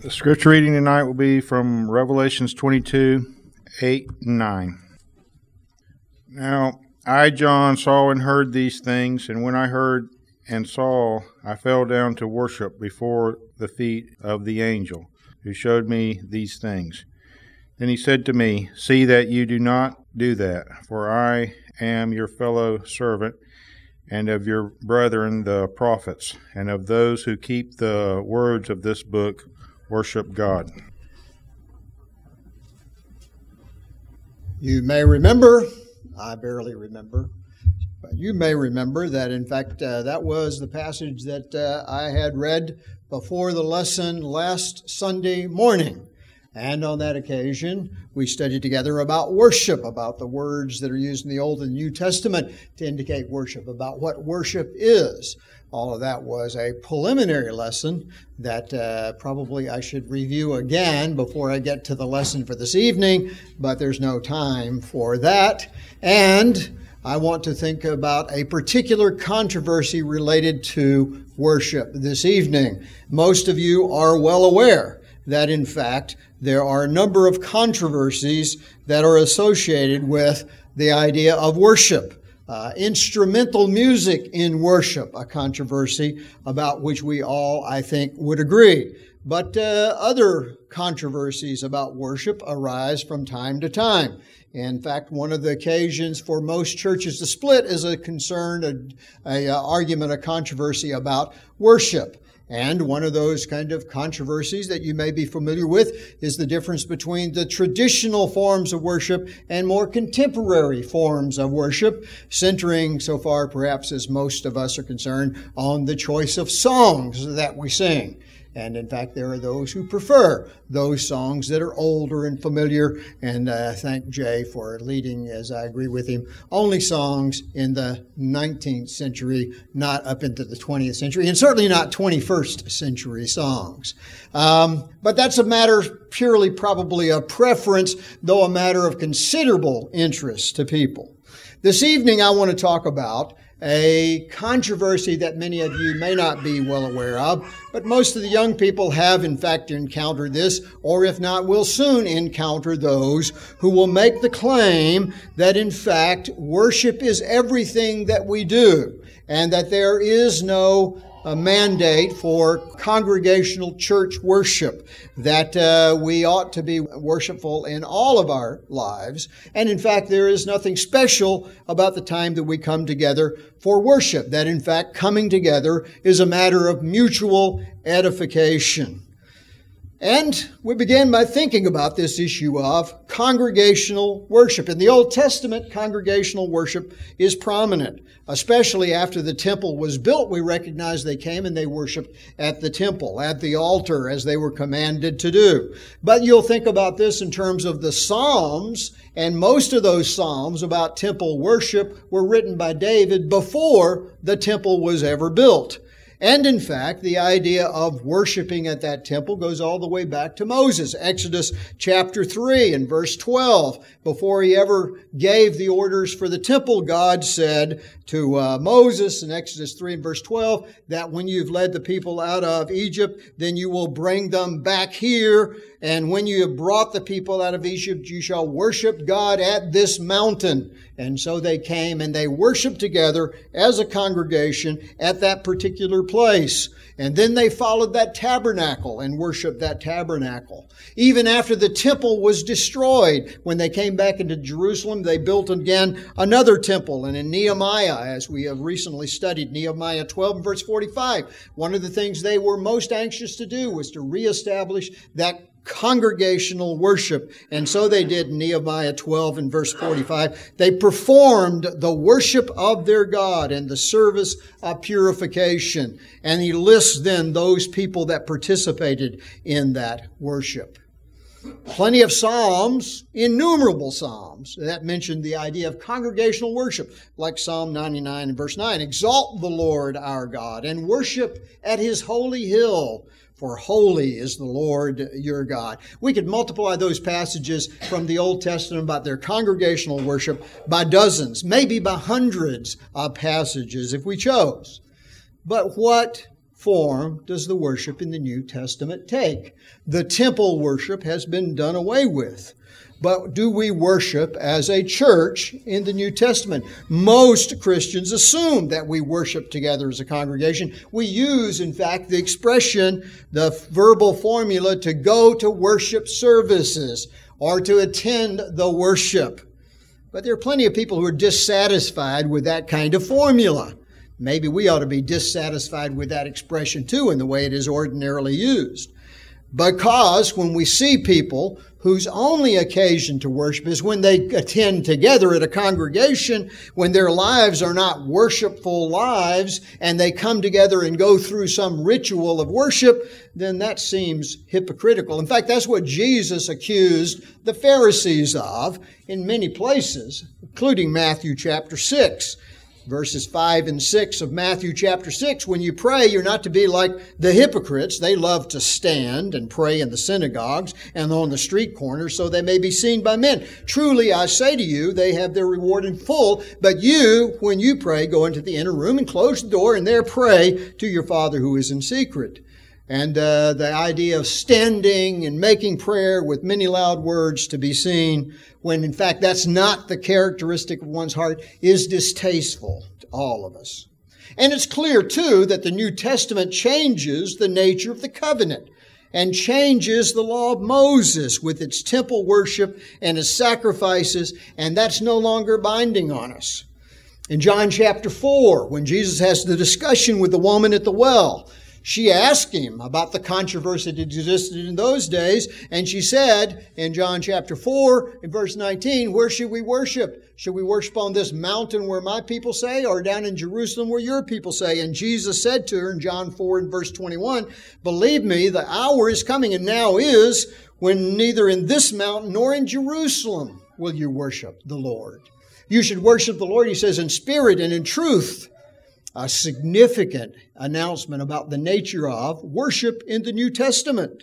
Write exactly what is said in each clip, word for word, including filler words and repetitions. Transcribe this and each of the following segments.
The scripture reading tonight will be from Revelations twenty-two, eight and nine. Now, I, John, saw and heard these things, and when I heard and saw, I fell down to worship before the feet of the angel who showed me these things. Then he said to me, See that you do not do that, for I am your fellow servant, and of your brethren the prophets, and of those who keep the words of this book, worship God. You may remember, I barely remember, but you may remember that in fact uh, that was the passage that uh, I had read before the lesson last Sunday morning. And on that occasion, we studied together about worship, about the words that are used in the Old and New Testament to indicate worship, about what worship is. All of that was a preliminary lesson that uh, probably I should review again before I get to the lesson for this evening, but there's no time for that. And I want to think about a particular controversy related to worship this evening. Most of you are well aware that, in fact, there are a number of controversies that are associated with the idea of worship. Uh, instrumental music in worship, a controversy about which we all, I think, would agree. But uh, other controversies about worship arise from time to time. In fact, one of the occasions for most churches to split is a concern, a, a, a argument, a controversy about worship. And one of those kind of controversies that you may be familiar with is the difference between the traditional forms of worship and more contemporary forms of worship, centering so far, perhaps as most of us are concerned, on the choice of songs that we sing. And in fact, there are those who prefer those songs that are older and familiar. And uh, thank Jay for leading, as I agree with him, only songs in the nineteenth century, not up into the twentieth century, and certainly not twenty-first century songs. Um, but that's a matter purely probably of preference, though a matter of considerable interest to people. This evening, I want to talk about a controversy that many of you may not be well aware of, but most of the young people have in fact encountered this, or if not, will soon encounter those who will make the claim that in fact worship is everything that we do, and that there is no a mandate for congregational church worship, that uh, we ought to be worshipful in all of our lives. And in fact, there is nothing special about the time that we come together for worship, that in fact coming together is a matter of mutual edification. And we begin by thinking about this issue of congregational worship. In the Old Testament, congregational worship is prominent. Especially after the temple was built, we recognize they came and they worshiped at the temple, at the altar, as they were commanded to do. But you'll think about this in terms of the Psalms, and most of those Psalms about temple worship were written by David before the temple was ever built. And in fact, the idea of worshiping at that temple goes all the way back to Moses. Exodus chapter three and verse twelve. Before he ever gave the orders for the temple, God said to uh, Moses in Exodus three and verse twelve, that when you've led the people out of Egypt, then you will bring them back here. And when you have brought the people out of Egypt, you shall worship God at this mountain. And so they came and they worshiped together as a congregation at that particular place. And then they followed that tabernacle and worshiped that tabernacle. Even after the temple was destroyed, when they came back into Jerusalem, they built again another temple. And in Nehemiah, as we have recently studied, Nehemiah twelve and verse forty-five, one of the things they were most anxious to do was to reestablish that congregational worship. And so they did in Nehemiah twelve and verse forty-five. They performed the worship of their God and the service of purification. And he lists then those people that participated in that worship. Plenty of psalms, innumerable psalms, that mention the idea of congregational worship, like Psalm ninety-nine and verse nine. Exalt the Lord our God and worship at his holy hill, for holy is the Lord your God. We could multiply those passages from the Old Testament about their congregational worship by dozens, maybe by hundreds of passages if we chose. But what form does the worship in the New Testament take? The temple worship has been done away with. But do we worship as a church in the New Testament? Most Christians assume that we worship together as a congregation. We use, in fact, the expression, the verbal formula to go to worship services or to attend the worship. But there are plenty of people who are dissatisfied with that kind of formula. Maybe we ought to be dissatisfied with that expression too in the way it is ordinarily used. Because when we see people whose only occasion to worship is when they attend together at a congregation, when their lives are not worshipful lives, and they come together and go through some ritual of worship, then that seems hypocritical. In fact, that's what Jesus accused the Pharisees of in many places, including Matthew chapter six. Verses five and six of Matthew chapter six, when you pray, you're not to be like the hypocrites. They love to stand and pray in the synagogues and on the street corners so they may be seen by men. Truly, I say to you, they have their reward in full. But you, when you pray, go into the inner room and close the door and there pray to your Father who is in secret. And uh, the idea of standing and making prayer with many loud words to be seen, when in fact that's not the characteristic of one's heart, is distasteful to all of us. And it's clear, too, that the New Testament changes the nature of the covenant and changes the law of Moses with its temple worship and its sacrifices, and that's no longer binding on us. In John chapter four, when Jesus has the discussion with the woman at the well, she asked him about the controversy that existed in those days, and she said in John chapter four, in verse nineteen, where should we worship? Should we worship on this mountain where my people say, or down in Jerusalem where your people say? And Jesus said to her in John four and verse twenty-one, believe me, the hour is coming, and now is, when neither in this mountain nor in Jerusalem will you worship the Lord. You should worship the Lord, he says, in spirit and in truth. A significant announcement about the nature of worship in the New Testament.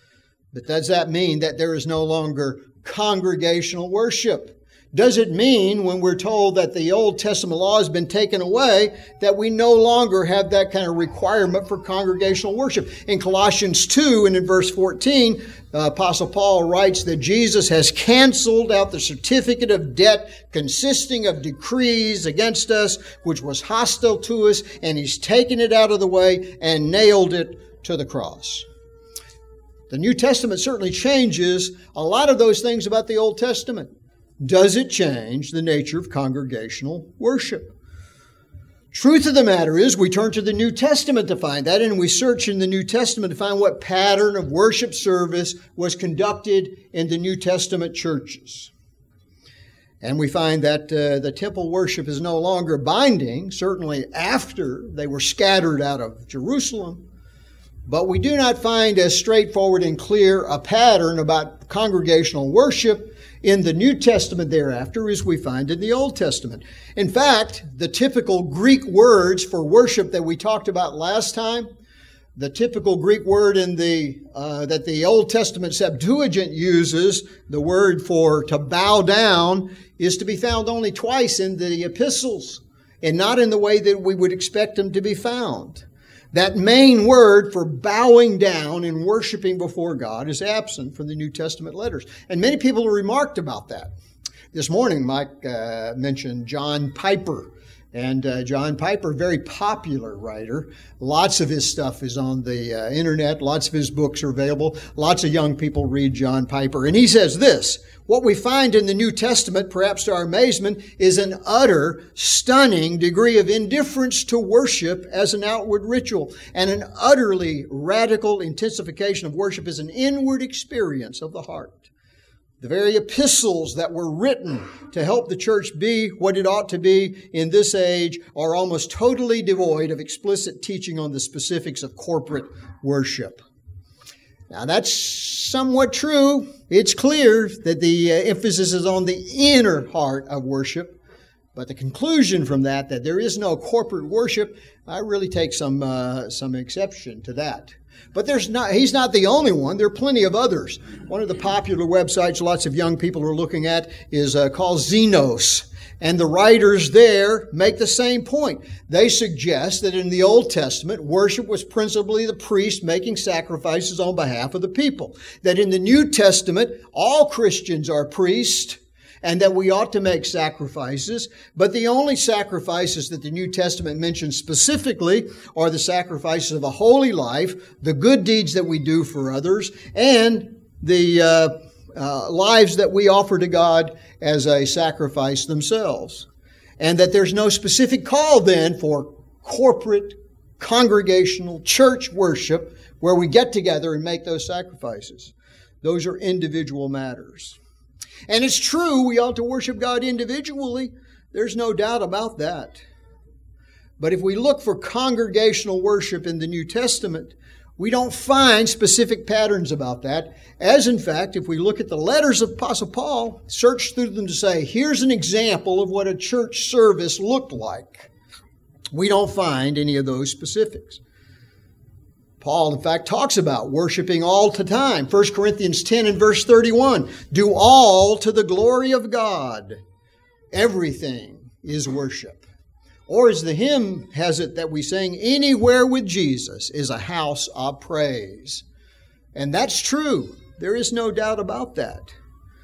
But does that mean that there is no longer congregational worship? Does it mean, when we're told that the Old Testament law has been taken away, that we no longer have that kind of requirement for congregational worship? In Colossians two and in verse fourteen, uh, Apostle Paul writes that Jesus has canceled out the certificate of debt consisting of decrees against us, which was hostile to us, and he's taken it out of the way and nailed it to the cross. The New Testament certainly changes a lot of those things about the Old Testament. Does it change the nature of congregational worship? Truth of the matter is, we turn to the New Testament to find that, and we search in the New Testament to find what pattern of worship service was conducted in the New Testament churches. And we find that uh, the temple worship is no longer binding, certainly after they were scattered out of Jerusalem. But we do not find as straightforward and clear a pattern about congregational worship in the New Testament thereafter as we find in the Old Testament. In fact, the typical Greek words for worship that we talked about last time, the typical Greek word in the uh, that the Old Testament Septuagint uses, the word for to bow down, is to be found only twice in the epistles, and not in the way that we would expect them to be found. That main word for bowing down and worshiping before God is absent from the New Testament letters. And many people have remarked about that. This morning, Mike uh, mentioned John Piper. And uh, John Piper, very popular writer. Lots of his stuff is on the uh, internet. Lots of his books are available. Lots of young people read John Piper. And he says this, what we find in the New Testament, perhaps to our amazement, is an utter, stunning degree of indifference to worship as an outward ritual, and an utterly radical intensification of worship as an inward experience of the heart. The very epistles that were written to help the church be what it ought to be in this age are almost totally devoid of explicit teaching on the specifics of corporate worship. Now, that's somewhat true. It's clear that the uh, emphasis is on the inner heart of worship. But the conclusion from that, that there is no corporate worship, I really take some uh, some exception to that. But there's not, he's not the only one. There are plenty of others. One of the popular websites lots of young people are looking at is uh, called Xenos. And the writers there make the same point. They suggest that in the Old Testament, worship was principally the priest making sacrifices on behalf of the people. That in the New Testament, all Christians are priests, and that we ought to make sacrifices. But the only sacrifices that the New Testament mentions specifically are the sacrifices of a holy life, the good deeds that we do for others, and the uh, uh, lives that we offer to God as a sacrifice themselves. And that there's no specific call then for corporate, congregational, church worship where we get together and make those sacrifices. Those are individual matters. And it's true, we ought to worship God individually. There's no doubt about that. But if we look for congregational worship in the New Testament, we don't find specific patterns about that. As in fact, if we look at the letters of Apostle Paul, search through them to say, here's an example of what a church service looked like. We don't find any of those specifics. Paul, in fact, talks about worshiping all the time. First Corinthians ten and verse thirty-one. Do all to the glory of God. Everything is worship. Or as the hymn has it that we sing, anywhere with Jesus is a house of praise. And that's true. There is no doubt about that.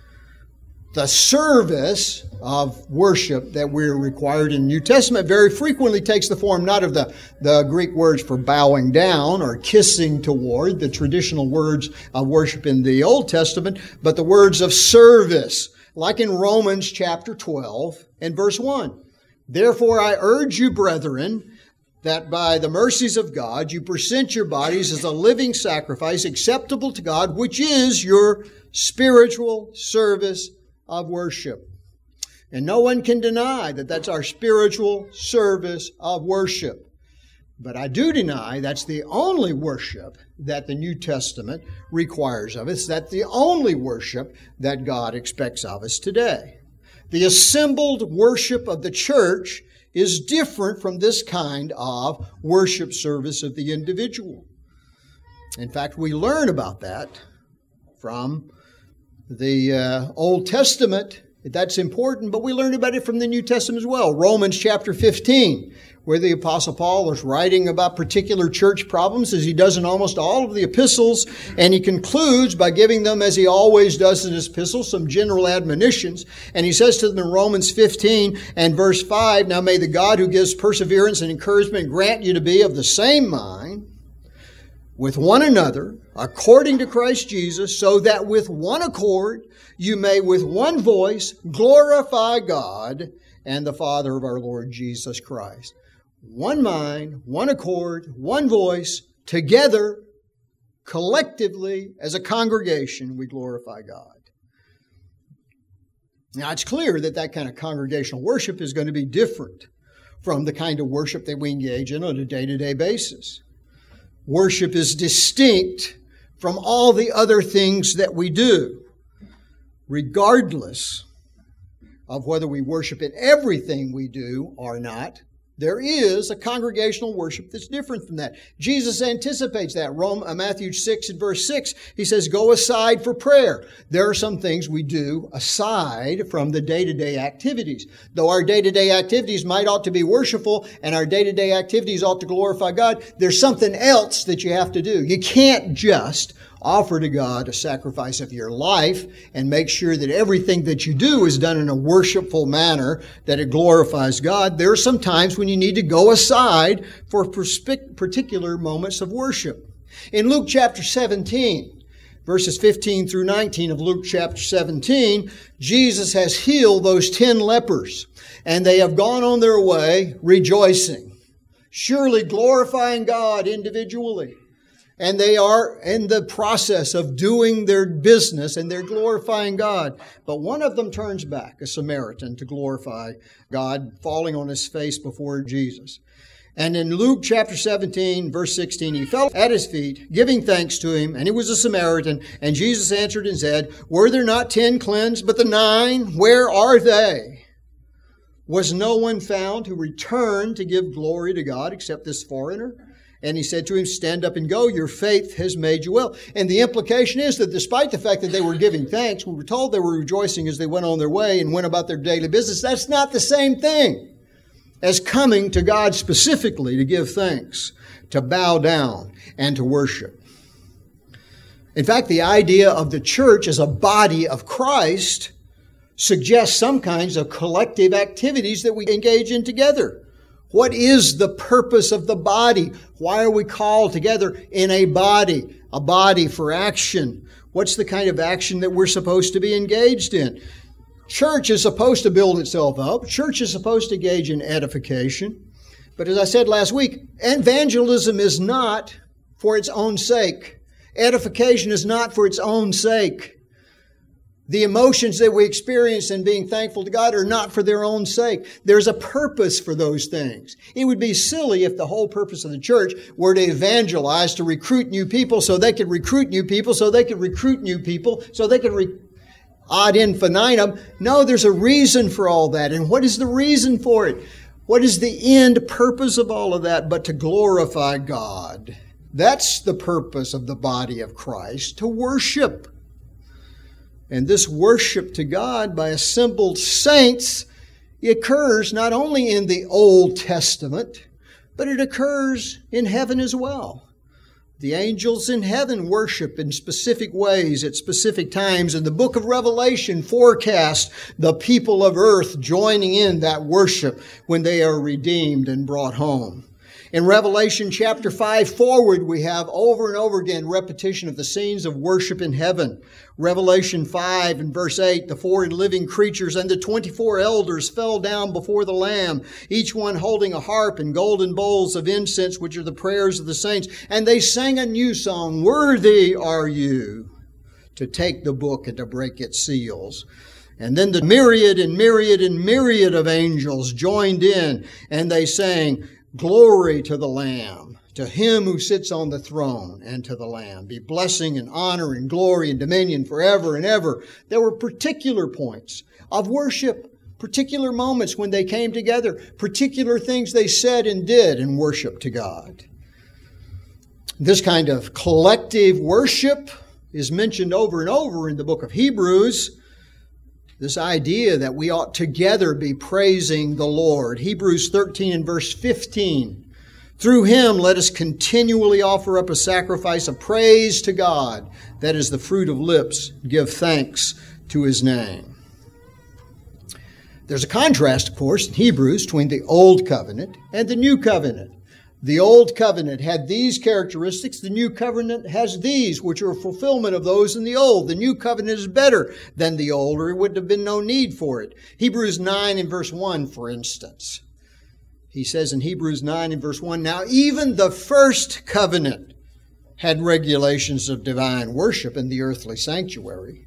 The service of worship that we're required in the New Testament very frequently takes the form not of the, the Greek words for bowing down or kissing toward, the traditional words of worship in the Old Testament, but the words of service, like in Romans chapter twelve and verse one. Therefore I urge you, brethren, that by the mercies of God you present your bodies as a living sacrifice acceptable to God, which is your spiritual service of worship. And no one can deny that that's our spiritual service of worship. But I do deny that's the only worship that the New Testament requires of us. That's the only worship that God expects of us today. The assembled worship of the church is different from this kind of worship service of the individual. In fact, we learn about that from the uh, Old Testament. That's important, but we learn about it from the New Testament as well. Romans chapter fifteen, where the Apostle Paul is writing about particular church problems, as he does in almost all of the epistles, and he concludes by giving them, as he always does in his epistles, some general admonitions. And he says to them in Romans fifteen and verse five, now may the God who gives perseverance and encouragement grant you to be of the same mind with one another, according to Christ Jesus, so that with one accord you may with one voice glorify God and the Father of our Lord Jesus Christ. One mind, one accord, one voice, together, collectively, as a congregation, we glorify God. Now, it's clear that that kind of congregational worship is going to be different from the kind of worship that we engage in on a day-to-day basis. Worship is distinct from all the other things that we do, regardless of whether we worship in everything we do or not. There is a congregational worship that's different from that. Jesus anticipates that. Rome, uh, Matthew six and verse six, he says, go aside for prayer. There are some things we do aside from the day-to-day activities. Though our day-to-day activities might ought to be worshipful and our day-to-day activities ought to glorify God, there's something else that you have to do. You can't just offer to God a sacrifice of your life and make sure that everything that you do is done in a worshipful manner, that it glorifies God. There are some times when you need to go aside for particular moments of worship. In Luke chapter seventeen, verses fifteen through nineteen of Luke chapter seventeen, Jesus has healed those ten lepers, and they have gone on their way rejoicing, surely glorifying God individually. And they are in the process of doing their business and they're glorifying God. But one of them turns back, a Samaritan, to glorify God, falling on his face before Jesus. And in Luke chapter seventeen, verse sixteen, he fell at his feet, giving thanks to him, and he was a Samaritan. And Jesus answered and said, were there not ten cleansed, but the nine? Where are they? Was no one found who returned to give glory to God except this foreigner? And he said to him, stand up and go, your faith has made you well. And the implication is that despite the fact that they were giving thanks, we were told they were rejoicing as they went on their way and went about their daily business. That's not the same thing as coming to God specifically to give thanks, to bow down, and to worship. In fact, the idea of the church as a body of Christ suggests some kinds of collective activities that we engage in together. What is the purpose of the body? Why are we called together in a body? A body for action. What's the kind of action that we're supposed to be engaged in? Church is supposed to build itself up. Church is supposed to engage in edification. But as I said last week, evangelism is not for its own sake. Edification is not for its own sake. The emotions that we experience in being thankful to God are not for their own sake. There's a purpose for those things. It would be silly if the whole purpose of the church were to evangelize, to recruit new people so they could recruit new people, so they could recruit new people, so they could re- ad infinitum. No, there's a reason for all that. And what is the reason for it? What is the end purpose of all of that but to glorify God? That's the purpose of the body of Christ, to worship. And this worship to God by assembled saints occurs not only in the Old Testament, but it occurs in heaven as well. The angels in heaven worship in specific ways at specific times, and the book of Revelation forecasts the people of earth joining in that worship when they are redeemed and brought home. In Revelation chapter five forward, we have over and over again repetition of the scenes of worship in heaven. Revelation five and verse eight, the four living creatures and the twenty-four elders fell down before the Lamb, each one holding a harp and golden bowls of incense, which are the prayers of the saints. And they sang a new song, "Worthy are you to take the book and to break its seals." And then the myriad and myriad and myriad of angels joined in, and they sang, "Glory to the Lamb, to Him who sits on the throne, and to the Lamb. Be blessing and honor and glory and dominion forever and ever." There were particular points of worship, particular moments when they came together, particular things they said and did in worship to God. This kind of collective worship is mentioned over and over in the book of Hebrews. This idea that we ought together be praising the Lord. Hebrews thirteen and verse fifteen. Through Him let us continually offer up a sacrifice of praise to God. That is the fruit of lips. Give thanks to His name. There's a contrast, of course, in Hebrews between the Old Covenant and the New Covenant. The Old Covenant had these characteristics. The New Covenant has these, which are a fulfillment of those in the Old. The New Covenant is better than the Old, or it would have been no need for it. Hebrews nine and verse one, for instance. He says in Hebrews nine and verse one, "Now even the first covenant had regulations of divine worship in the earthly sanctuary."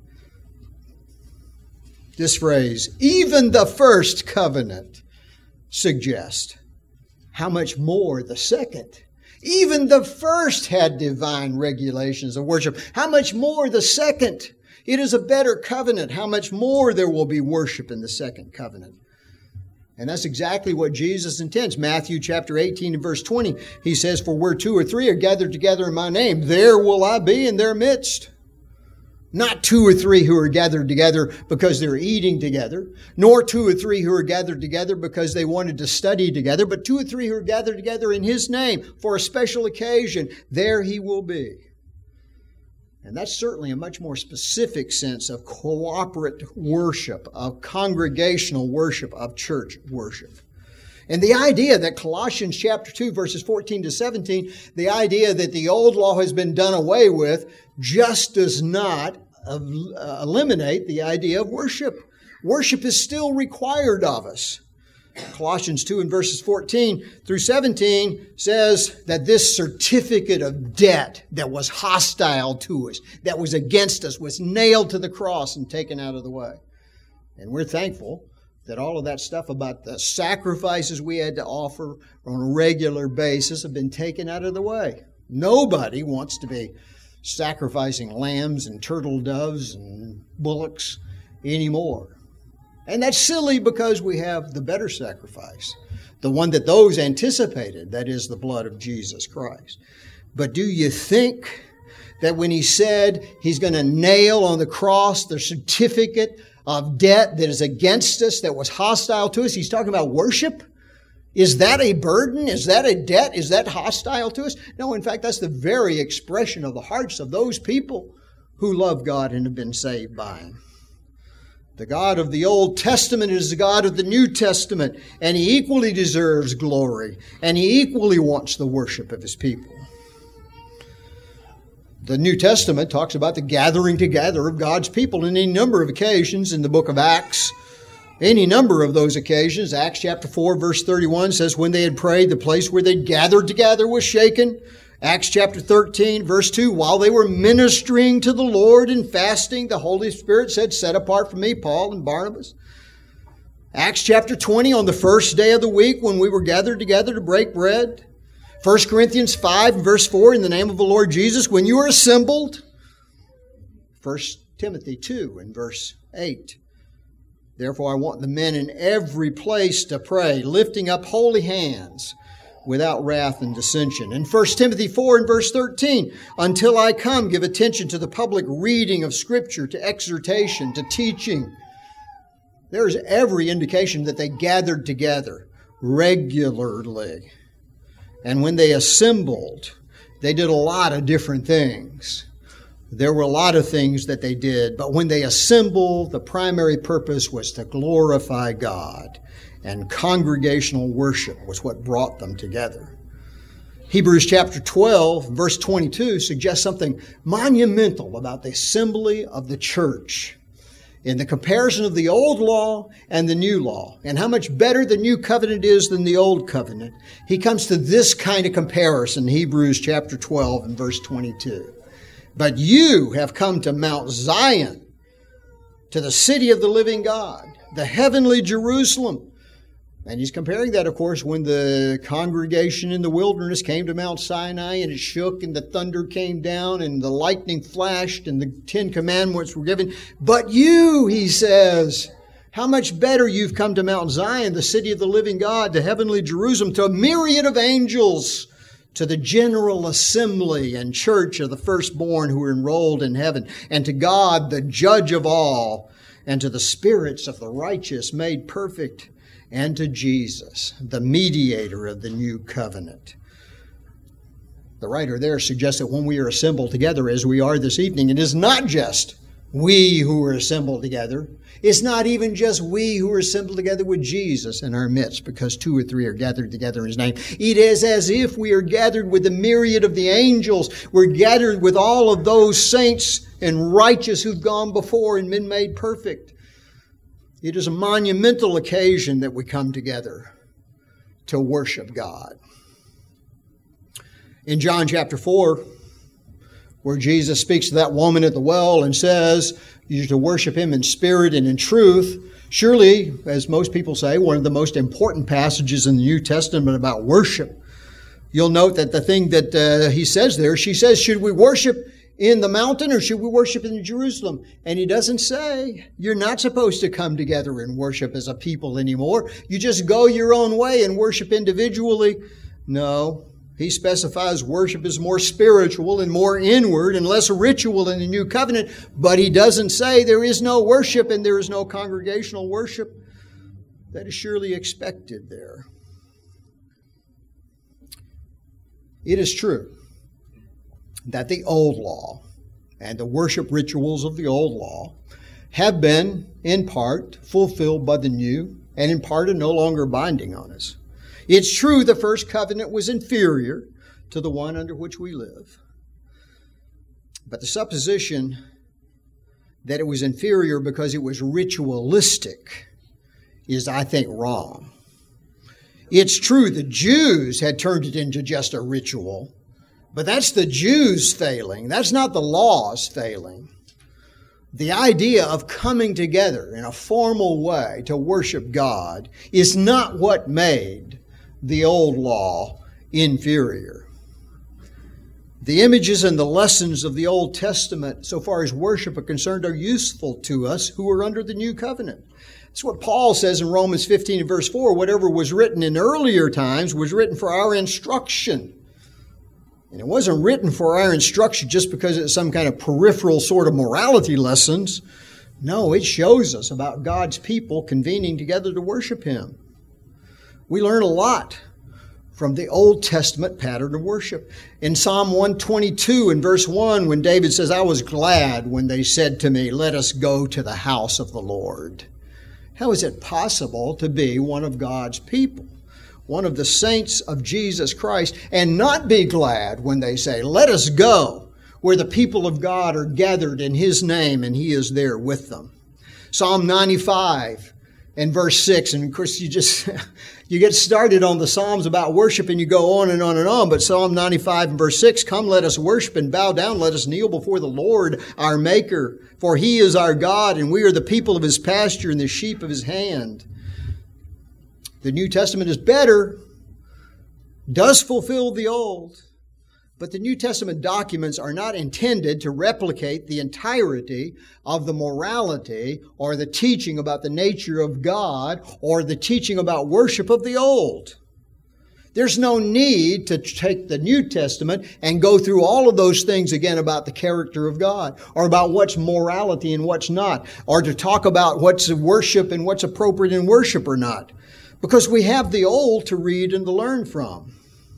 This phrase, "even the first covenant," suggests how much more the second. Even the first had divine regulations of worship. How much more the second? It is a better covenant. How much more there will be worship in the second covenant. And that's exactly what Jesus intends. Matthew chapter eighteen and verse twenty, He says, "For where two or three are gathered together in my name, there will I be in their midst." Not two or three who are gathered together because they're eating together, nor two or three who are gathered together because they wanted to study together, but two or three who are gathered together in His name for a special occasion. There He will be. And that's certainly a much more specific sense of cooperative worship, of congregational worship, of church worship. And the idea that Colossians chapter two, verses fourteen to seventeen, the idea that the old law has been done away with, just does not eliminate the idea of worship. Worship is still required of us. Colossians two and verses fourteen through seventeen says that this certificate of debt that was hostile to us, that was against us, was nailed to the cross and taken out of the way. And we're thankful that all of that stuff about the sacrifices we had to offer on a regular basis have been taken out of the way. Nobody wants to be sacrificing lambs and turtle doves and bullocks anymore. And that's silly because we have the better sacrifice, the one that those anticipated, that is the blood of Jesus Christ. But do you think that when he said he's going to nail on the cross the certificate of debt that is against us, that was hostile to us, he's talking about worship? Is that a burden? Is that a debt? Is that hostile to us? No, in fact, that's the very expression of the hearts of those people who love God and have been saved by Him. The God of the Old Testament is the God of the New Testament, and He equally deserves glory, and He equally wants the worship of His people. The New Testament talks about the gathering together of God's people in any number of occasions in the book of Acts. Any number of those occasions. Acts chapter four, verse thirty-one says, when they had prayed, the place where they gathered together was shaken. Acts chapter thirteen, verse two, while they were ministering to the Lord and fasting, the Holy Spirit said, set apart for me Paul and Barnabas. Acts chapter twenty, on the first day of the week when we were gathered together to break bread. First Corinthians five, verse four, in the name of the Lord Jesus, when you are assembled. First Timothy two, and verse eight. Therefore I want the men in every place to pray, lifting up holy hands, without wrath and dissension. In First Timothy four and verse thirteen, until I come, give attention to the public reading of Scripture, to exhortation, to teaching. There's every indication that they gathered together regularly. And when they assembled, they did a lot of different things. There were a lot of things that they did, but when they assembled, the primary purpose was to glorify God. And congregational worship was what brought them together. Hebrews chapter twelve, verse twenty-two suggests something monumental about the assembly of the church in the comparison of the old law and the new law, and how much better the new covenant is than the old covenant. He comes to this kind of comparison, Hebrews chapter twelve and verse twenty-two. But you have come to Mount Zion, to the city of the living God, the heavenly Jerusalem. And he's comparing that, of course, when the congregation in the wilderness came to Mount Sinai and it shook and the thunder came down and the lightning flashed and the Ten Commandments were given. But you, he says, how much better you've come to Mount Zion, the city of the living God, the heavenly Jerusalem, to a myriad of angels, to the general assembly and church of the firstborn who are enrolled in heaven, and to God, the judge of all, and to the spirits of the righteous made perfect, and to Jesus, the mediator of the new covenant. The writer there suggests that when we are assembled together as we are this evening, it is not just we who are assembled together. It's not even just we who are assembled together with Jesus in our midst, because two or three are gathered together in His name. It is as if we are gathered with the myriad of the angels. We're gathered with all of those saints and righteous who've gone before and been made perfect. It is a monumental occasion that we come together to worship God. In John chapter four, where Jesus speaks to that woman at the well and says, you're to worship Him in spirit and in truth. Surely, as most people say, one of the most important passages in the New Testament about worship. You'll note that the thing that uh, He says there, she says, should we worship in the mountain or should we worship in Jerusalem? And He doesn't say, you're not supposed to come together and worship as a people anymore. You just go your own way and worship individually. No. He specifies worship is more spiritual and more inward and less ritual in the new covenant, but He doesn't say there is no worship and there is no congregational worship. That is surely expected there. It is true that the old law and the worship rituals of the old law have been, in part, fulfilled by the new, and in part are no longer binding on us. It's true the first covenant was inferior to the one under which we live. But the supposition that it was inferior because it was ritualistic is, I think, wrong. It's true the Jews had turned it into just a ritual, but that's the Jews failing. That's not the laws failing. The idea of coming together in a formal way to worship God is not what made the old law inferior. The images and the lessons of the Old Testament, so far as worship are concerned, are useful to us who are under the new covenant. That's what Paul says in Romans fifteen and verse four. Whatever was written in earlier times was written for our instruction. And it wasn't written for our instruction just because it's some kind of peripheral sort of morality lessons. No, it shows us about God's people convening together to worship Him. We learn a lot from the Old Testament pattern of worship. In Psalm one twenty-two and verse one, when David says, I was glad when they said to me, let us go to the house of the Lord. How is it possible to be one of God's people, one of the saints of Jesus Christ, and not be glad when they say, let us go, where the people of God are gathered in His name and He is there with them? Psalm ninety-five and verse six, and of course you just, you get started on the Psalms about worship and you go on and on and on, but Psalm ninety-five and verse six, come let us worship and bow down, let us kneel before the Lord our Maker, for He is our God and we are the people of His pasture and the sheep of His hand. The New Testament is better, does fulfill the Old, but the New Testament documents are not intended to replicate the entirety of the morality or the teaching about the nature of God or the teaching about worship of the Old. There's no need to take the New Testament and go through all of those things again about the character of God or about what's morality and what's not, or to talk about what's worship and what's appropriate in worship or not, because we have the Old to read and to learn from.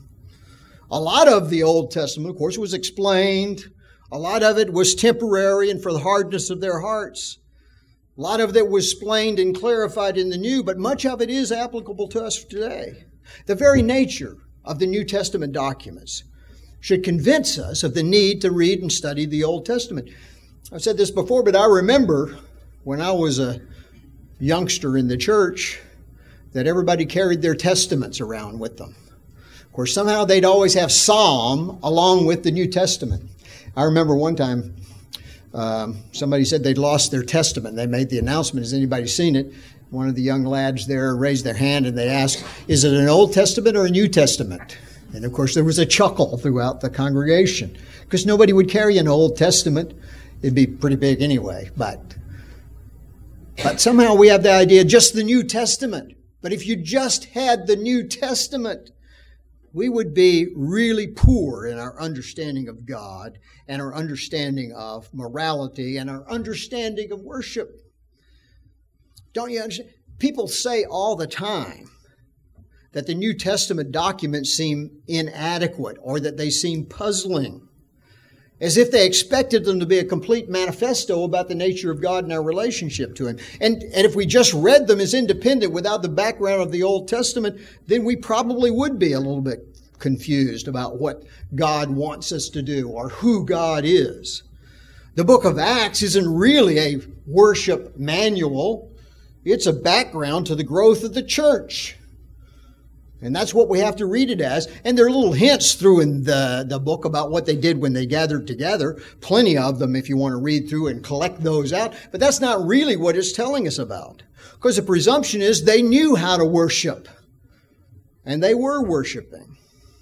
A lot of the Old Testament, of course, was explained. A lot of it was temporary and for the hardness of their hearts. A lot of it was explained and clarified in the New, but much of it is applicable to us today. The very nature of the New Testament documents should convince us of the need to read and study the Old Testament. I've said this before, but I remember when I was a youngster in the church that everybody carried their testaments around with them. Of course, somehow they'd always have Psalm along with the New Testament. I remember one time um, somebody said they'd lost their testament. They made the announcement, has anybody seen it? One of the young lads there raised their hand and they asked, is it an Old Testament or a New Testament? And of course there was a chuckle throughout the congregation because nobody would carry an Old Testament. It'd be pretty big anyway. But, but somehow we have the idea just the New Testament. But if you just had the New Testament, we would be really poor in our understanding of God and our understanding of morality and our understanding of worship. Don't you understand? People say all the time that the New Testament documents seem inadequate or that they seem puzzling, as if they expected them to be a complete manifesto about the nature of God and our relationship to Him. And, and if we just read them as independent without the background of the Old Testament, then we probably would be a little bit confused about what God wants us to do or who God is. The book of Acts isn't really a worship manual. It's a background to the growth of the church. And that's what we have to read it as. And there are little hints through in the, the book about what they did when they gathered together. Plenty of them if you want to read through and collect those out. But that's not really what it's telling us about. Because the presumption is they knew how to worship. And they were worshiping.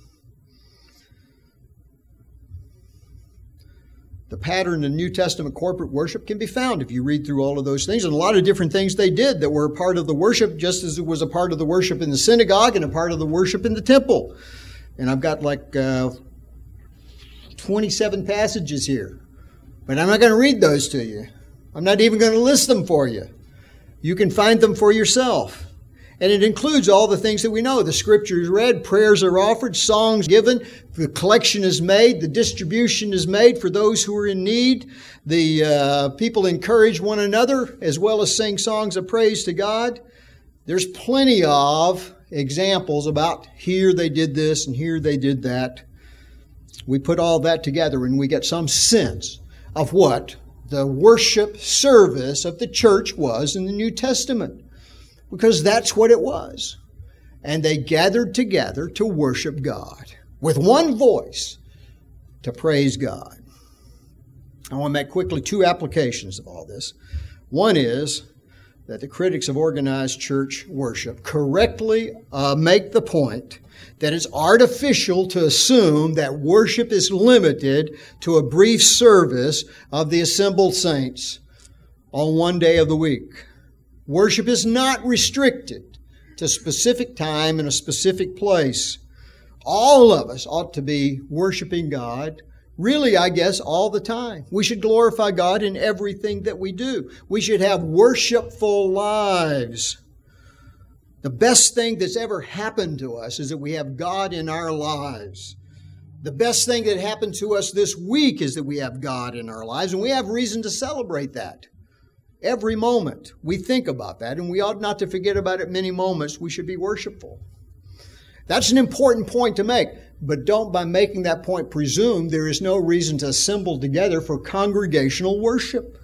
The pattern in New Testament corporate worship can be found if you read through all of those things. And a lot of different things they did that were a part of the worship, just as it was a part of the worship in the synagogue and a part of the worship in the temple. And I've got like uh, twenty-seven passages here. But I'm not going to read those to you. I'm not even going to list them for you. You can find them for yourself. And it includes all the things that we know. The scripture is read, prayers are offered, songs given, the collection is made, the distribution is made for those who are in need. The uh, people encourage one another as well as sing songs of praise to God. There's plenty of examples about here they did this and here they did that. We put all that together and we get some sense of what the worship service of the church was in the New Testament. Because that's what it was. And they gathered together to worship God with one voice to praise God. I want to make quickly two applications of all this. One is that the critics of organized church worship correctly uh, make the point that it's artificial to assume that worship is limited to a brief service of the assembled saints on one day of the week. Worship is not restricted to a specific time and a specific place. All of us ought to be worshiping God, really, I guess, all the time. We should glorify God in everything that we do. We should have worshipful lives. The best thing that's ever happened to us is that we have God in our lives. The best thing that happened to us this week is that we have God in our lives, and we have reason to celebrate that. Every moment we think about that, and we ought not to forget about it many moments. We should be worshipful. That's an important point to make, but don't, by making that point, presume there is no reason to assemble together for congregational worship.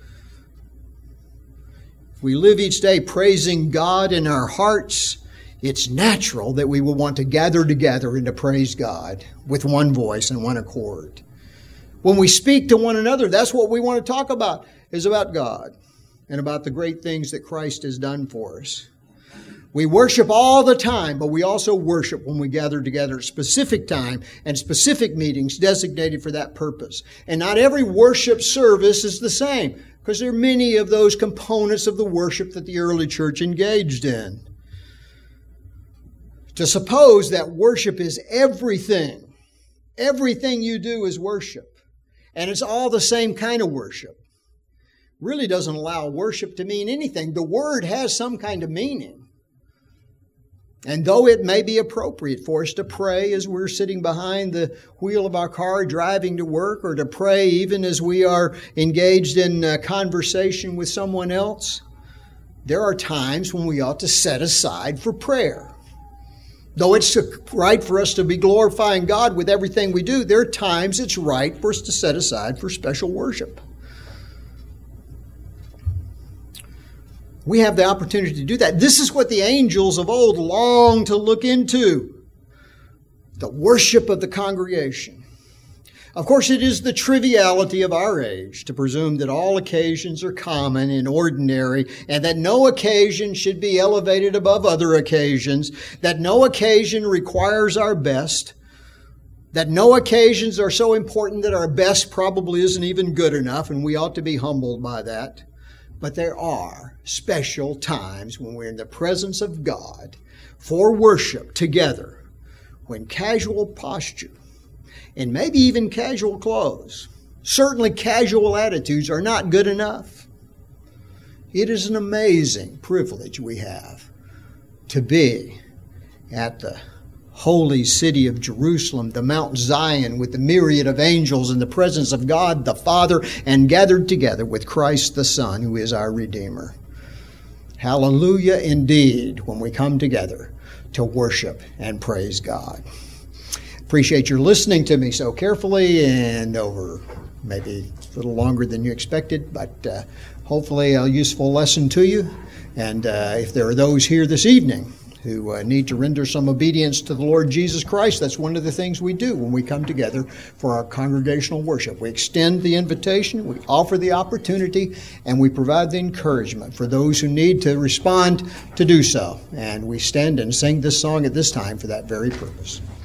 If we live each day praising God in our hearts, it's natural that we will want to gather together and to praise God with one voice and one accord. When we speak to one another, that's what we want to talk about, is about God and about the great things that Christ has done for us. We worship all the time, but we also worship when we gather together at specific time and specific meetings designated for that purpose. And not every worship service is the same, because there are many of those components of the worship that the early church engaged in. To suppose that worship is everything, everything you do is worship, and it's all the same kind of worship, really doesn't allow worship to mean anything. The word has some kind of meaning. And though it may be appropriate for us to pray as we're sitting behind the wheel of our car driving to work, or to pray even as we are engaged in a conversation with someone else, there are times when we ought to set aside for prayer. Though it's right for us to be glorifying God with everything we do, there are times it's right for us to set aside for special worship. We have the opportunity to do that. This is what the angels of old longed to look into, the worship of the congregation. Of course, it is the triviality of our age to presume that all occasions are common and ordinary, and that no occasion should be elevated above other occasions, that no occasion requires our best, that no occasions are so important that our best probably isn't even good enough, and we ought to be humbled by that. But there are special times when we're in the presence of God for worship together, when casual posture and maybe even casual clothes, certainly casual attitudes, are not good enough. It is an amazing privilege we have to be at the holy city of Jerusalem, the Mount Zion, with the myriad of angels in the presence of God the Father, and gathered together with Christ the Son, who is our Redeemer. Hallelujah indeed when we come together to worship and praise God. Appreciate your listening to me so carefully and over maybe a little longer than you expected, but uh, hopefully a useful lesson to you. And uh, if there are those here this evening who uh, need to render some obedience to the Lord Jesus Christ, that's one of the things we do when we come together for our congregational worship. We extend the invitation, we offer the opportunity, and we provide the encouragement for those who need to respond to do so. And we stand and sing this song at this time for that very purpose.